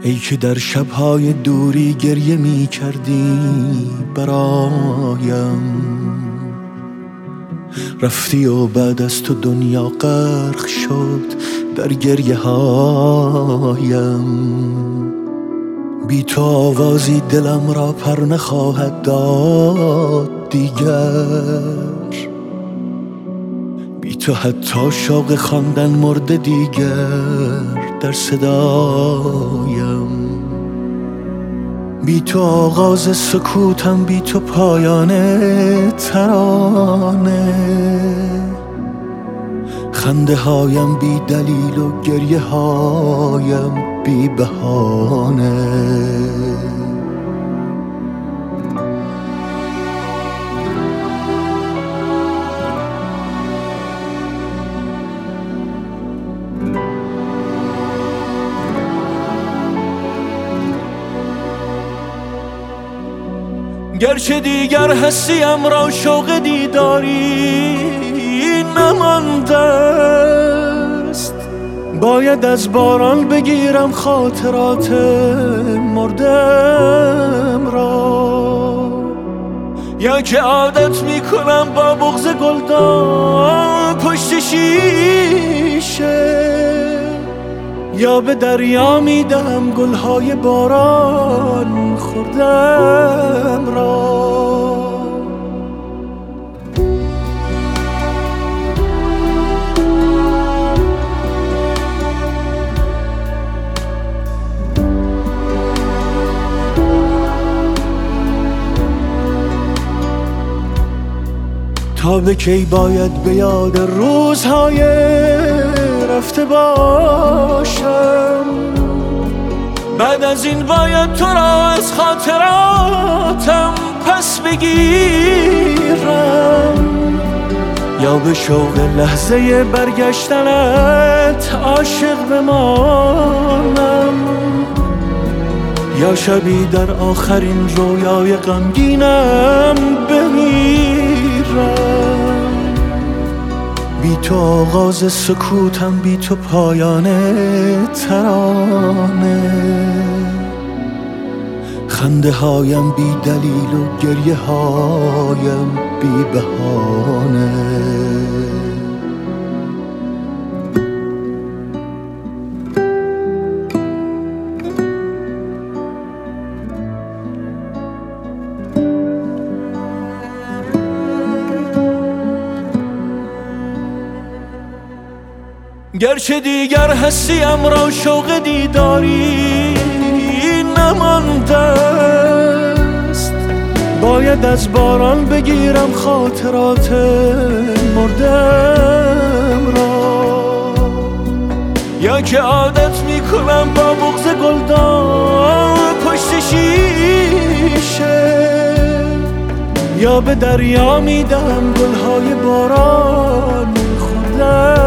ای که در شبهای دوری گریه می کردی برایم، رفتی و بعد از تو دنیا غرق شد در گریه هایم. بی تو آوازی دلم را پر نخواهد داد دیگر، بی تو حتی شوق خواندن مرده دیگر در صدایم. بی تو آغاز سکوتم، بی تو پایان ترانه، خنده هایم بی دلیل و گریه هایم بی بهانه. گرچه دیگر هستیم را شوق دیداری نمانده است، باید از باران بگیرم خاطرات مردم را، یا که عادت میکنم با بغض گلدان پشت شیشه، یا به دریا میدم گلهای باران خوردم را. تا به کی باید به یاد روزهای رفته باشم، بعد از این باید تو را از خاطراتم پس بگیرم، یا به شوق لحظه برگشتنت عاشق بمانم، یا شبی در آخرین رویای غمگینم بمیرم. بی تو آغاز سکوتم، بی تو پایان ترانه، خنده هایم بی دلیل و گریه هایم بی بهانه. گرچه دیگر هستیم را شوق دیداری نمانده است، باید از باران بگیرم خاطرات مردم را، یا که عادت میکنم با بغض گلدان پشت شیشه، یا به دریا میدم گلهای باران خوردم